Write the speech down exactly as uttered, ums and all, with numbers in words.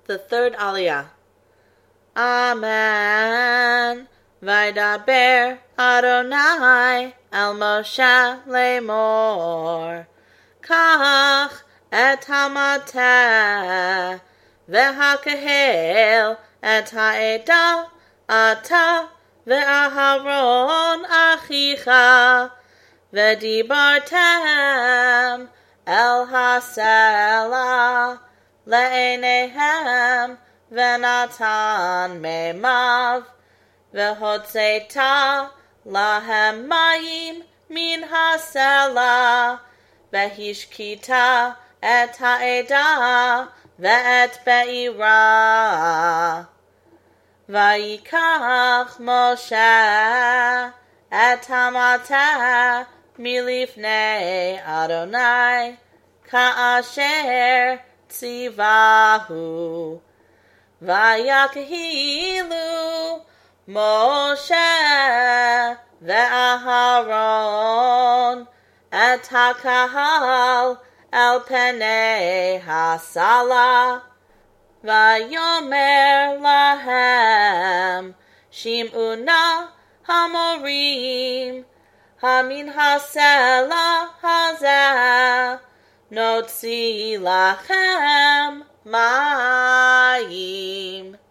The third Aliyah. Amen. Vaydaber Adonai el Moshe lemor. Kach et hamateh v'hakahel et ha'edah ata ve'aharon achicha v'dibartem el hasela le'enehem v'natan memav v'hotzeta lahem mayim min hasela v'hishkita et ha'edah ve'et be'ira. Vayikach Moshe et hamateh milifnei Adonai ka'asher tzivahu. Vayakhilu Moshe ve'aharon et hakahal el penei hasala. Vayomer lahem shim'u na hamorim hamin hasela hazeh notzi lachem mayim.